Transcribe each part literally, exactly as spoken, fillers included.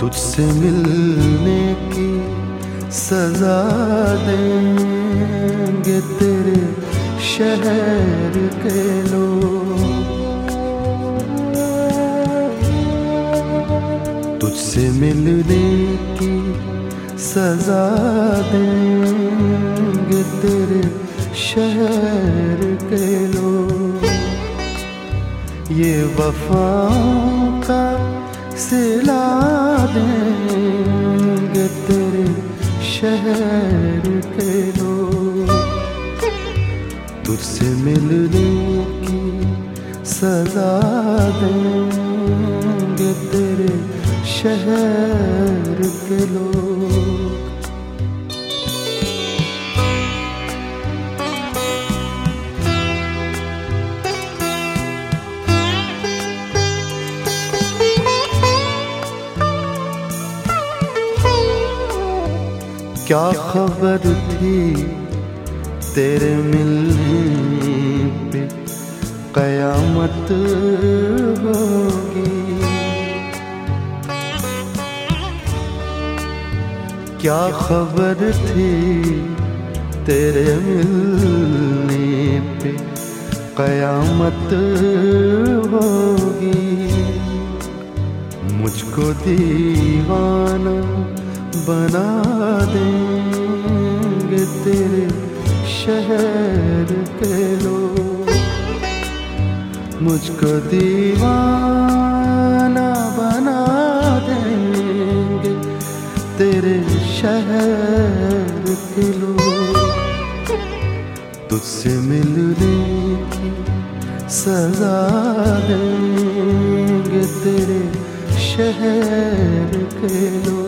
तुझसे मिलने की सजा देंगे तेरे शहर के लोग। तुझसे मिलने की सजा देंगे तेरे शहर के लोग। ये वफाओं का सिला देंगे तेरे शहर के लोग। तुझसे मिलने की सजा देंगे तेरे शहर के लोग। क्या खबर थी तेरे मिलने पे कयामत होगी। क्या खबर थी तेरे मिलने पे कयामत होगी। मुझको दीवाना बना देंगे तेरे शहर के लोग। मुझको दीवाना बना देंगे तेरे शहर के लोग। तुझसे मिलने की सजा देंगे तेरे शहर के लोग।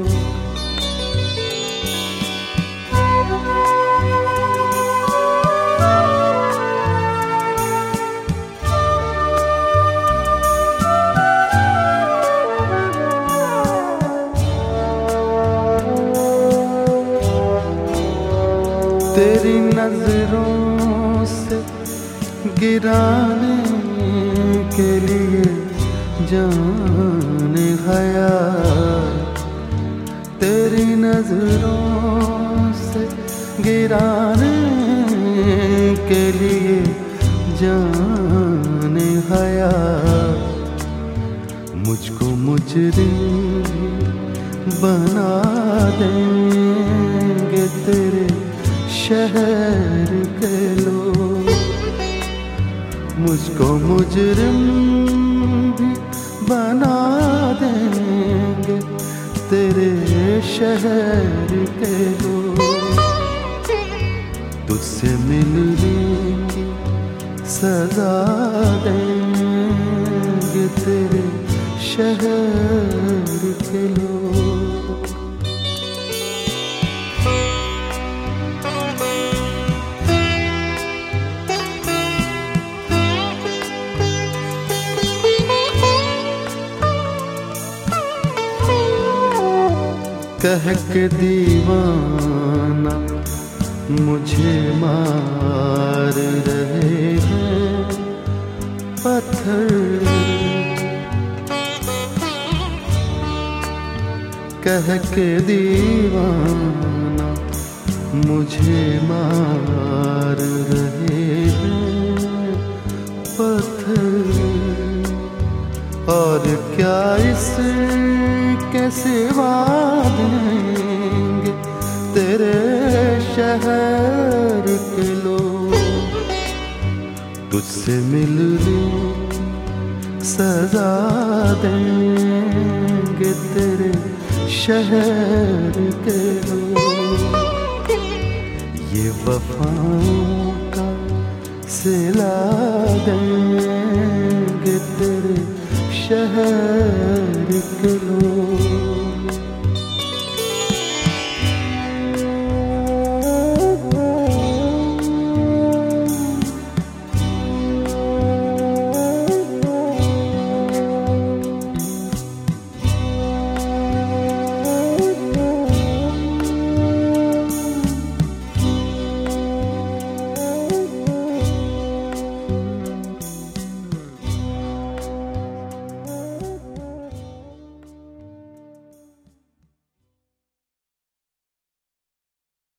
तेरी नजरों से गिराने के लिए जाने हया। तेरी नजरों से गिराने के लिए जाने हया। मुझको मुजरिम बना देंगे तेरे शहर के लोग। मुझको मुजरिम भी बना देंगे तेरे शहर के लोग। तुझसे मिलने की सजा देंगे तेरे शहर के लोग। कह के दीवाना मुझे मार रहे हैं पत्थर। कह के दीवाना मुझे मार रहे हैं पत्थर। और क्या इसके सिवा देंगे तेरे शहर के लोग। तुझसे मिलने की सजा देंगे तेरे शहर के लोग। ये वफाओं का सिला देंगे तेरे शहर के लोग।